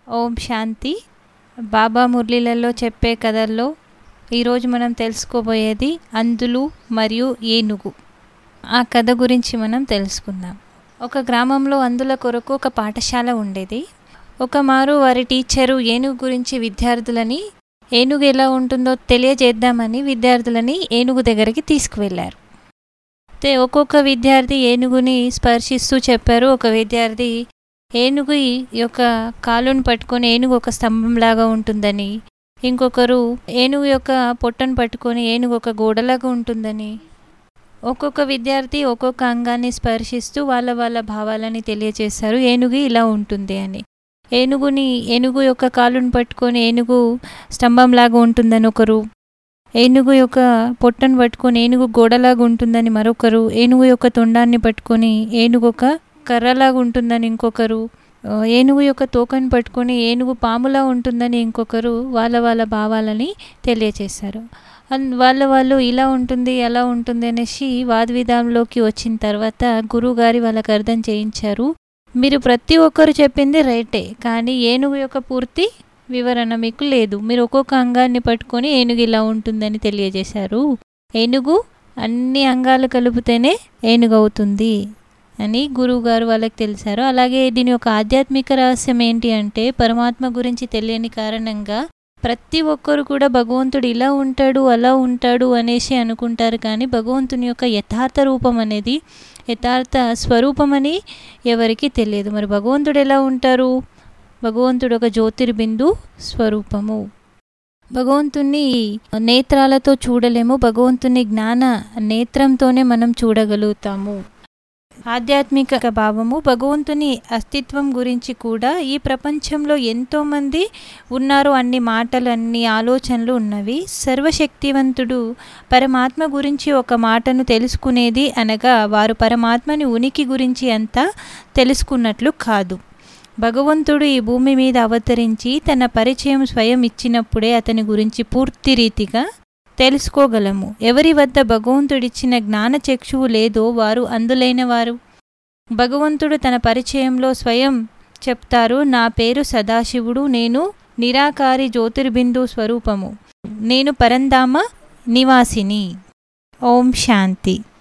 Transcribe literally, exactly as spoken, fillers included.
ఓం శాంతి. బాబా మురళీలలో చెప్పే కథల్లో ఈరోజు మనం తెలుసుకోబోయేది అంధులు మరియు ఏనుగు. ఆ కథ గురించి మనం తెలుసుకుందాం. ఒక గ్రామంలో అంధుల కొరకు ఒక పాఠశాల ఉండేది. ఒక మారు వారి టీచరు ఏనుగు గురించి విద్యార్థులని ఏనుగు ఎలా ఉంటుందో తెలియజేద్దామని విద్యార్థులని ఏనుగు దగ్గరికి తీసుకువెళ్ళారు. అయితే ఒక్కొక్క విద్యార్థి ఏనుగుని స్పర్శిస్తూ చెప్పారు. ఒక విద్యార్థి ఏనుగు యొక్క కాలును పట్టుకొని ఏనుగు ఒక స్తంభంలాగా ఉంటుందని, ఇంకొకరు ఏనుగు యొక్క పొట్టను పట్టుకొని ఏనుగు ఒక గోడలాగా ఉంటుందని, ఒక్కొక్క విద్యార్థి ఒక్కొక్క అంగాన్ని స్పర్శిస్తూ వాళ్ళ వాళ్ళ భావాలని తెలియజేశారు. ఏనుగు ఇలా ఉంటుంది అని. ఏనుగుని ఏనుగు యొక్క కాలును పట్టుకొని ఏనుగు స్తంభంలాగా ఉంటుందని ఒకరు, ఏనుగు యొక్క పొట్టను పట్టుకొని ఏనుగు గోడలాగా ఉంటుందని మరొకరు, ఏనుగు యొక్క తొండాన్ని పట్టుకొని ఏనుగు ఒక కర్రలాగా ఉంటుందని ఇంకొకరు, ఏనుగు యొక్క తోకను పట్టుకొని ఏనుగు పాములా ఉంటుందని ఇంకొకరు వాళ్ళ వాళ్ళ భావాలని తెలియచేశారు. వాళ్ళ వాళ్ళు ఇలా ఉంటుంది అలా ఉంటుంది అనేసి వాదవిధానంలోకి వచ్చిన తర్వాత గురువుగారి వాళ్ళకి అర్థం చేయించారు. మీరు ప్రతి ఒక్కరు చెప్పింది రైటే, కానీ ఏనుగు యొక్క పూర్తి వివరణ మీకు లేదు. మీరు ఒక్కొక్క అంగాన్ని పట్టుకొని ఏనుగు ఇలా ఉంటుందని తెలియజేశారు. ఏనుగు అన్ని అంగాలు కలిపితేనే ఏనుగు అవుతుంది అని గురువుగారు వాళ్ళకి తెలిసారు. అలాగే దీని యొక్క ఆధ్యాత్మిక రహస్యం ఏంటి అంటే, పరమాత్మ గురించి తెలియని కారణంగా ప్రతి ఒక్కరు కూడా భగవంతుడు ఇలా ఉంటాడు అలా ఉంటాడు అనేసి అనుకుంటారు, కానీ భగవంతుని యొక్క యథార్థ రూపం అనేది, యథార్థ స్వరూపం అని ఎవరికి తెలియదు. మరి భగవంతుడు ఎలా ఉంటారు? భగవంతుడు ఒక జ్యోతిర్బిందు స్వరూపము. భగవంతుని నేత్రాలతో చూడలేము, భగవంతుని జ్ఞాన నేత్రంతోనే మనం చూడగలుగుతాము. ఆధ్యాత్మిక భావము. భగవంతుని అస్తిత్వం గురించి కూడా ఈ ప్రపంచంలో ఎంతోమంది ఉన్నారు, అన్ని మాటలు అన్ని ఆలోచనలు ఉన్నవి. సర్వశక్తివంతుడు పరమాత్మ గురించి ఒక మాటను తెలుసుకునేది అనగా వారు పరమాత్మని ఉనికి గురించి అంతా తెలుసుకున్నట్లు కాదు. భగవంతుడు ఈ భూమి మీద అవతరించి తన పరిచయం స్వయం ఇచ్చినప్పుడే అతని గురించి పూర్తి రీతిగా తెలుసుకోగలము. ఎవరి వద్ద భగవంతుడిచ్చిన జ్ఞాన చక్షువు లేదో వారు అందులైన వారు. భగవంతుడు తన పరిచయంలో స్వయం చెప్తారు, నా పేరు సదాశివుడు, నేను నిరాకారి జ్యోతిర్బిందు స్వరూపము, నేను పరంధామ నివాసిని. ఓం శాంతి.